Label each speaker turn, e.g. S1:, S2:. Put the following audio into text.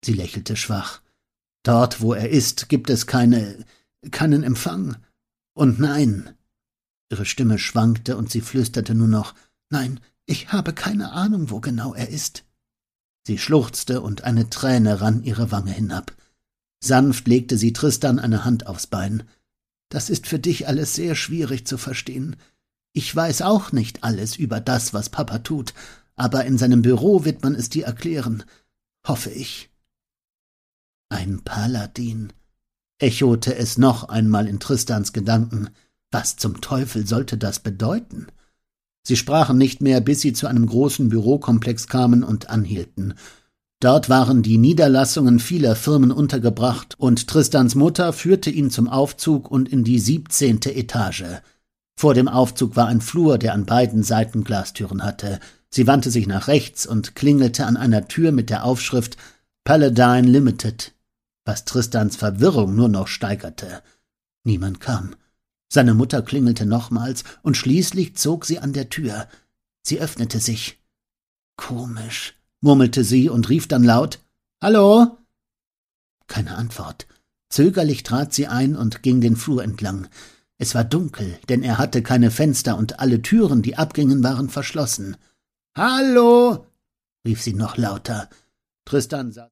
S1: Sie lächelte schwach. »Dort, wo er ist, gibt es keinen Empfang. Und nein.« Ihre Stimme schwankte und sie flüsterte nur noch, »Nein, ich habe keine Ahnung, wo genau er ist.« Sie schluchzte und eine Träne rann ihre Wange hinab. Sanft legte sie Tristan eine Hand aufs Bein. »Das ist für dich alles sehr schwierig zu verstehen. Ich weiß auch nicht alles über das, was Papa tut, aber in seinem Büro wird man es dir erklären. Hoffe ich.« »Ein Paladin«, echote es noch einmal in Tristans Gedanken. Was zum Teufel sollte das bedeuten? Sie sprachen nicht mehr, bis sie zu einem großen Bürokomplex kamen und anhielten. Dort waren die Niederlassungen vieler Firmen untergebracht, und Tristans Mutter führte ihn zum Aufzug und in die 17. Etage. Vor dem Aufzug war ein Flur, der an beiden Seiten Glastüren hatte. Sie wandte sich nach rechts und klingelte an einer Tür mit der Aufschrift »Paladin Limited«, was Tristans Verwirrung nur noch steigerte. Niemand kam. Seine Mutter klingelte nochmals, und schließlich zog sie an der Tür. Sie öffnete sich. »Komisch«, murmelte sie und rief dann laut, »Hallo?« Keine Antwort. Zögerlich trat sie ein und ging den Flur entlang. Es war dunkel, denn er hatte keine Fenster und alle Türen, die abgingen, waren verschlossen. »Hallo?«, rief sie noch lauter. Tristan sah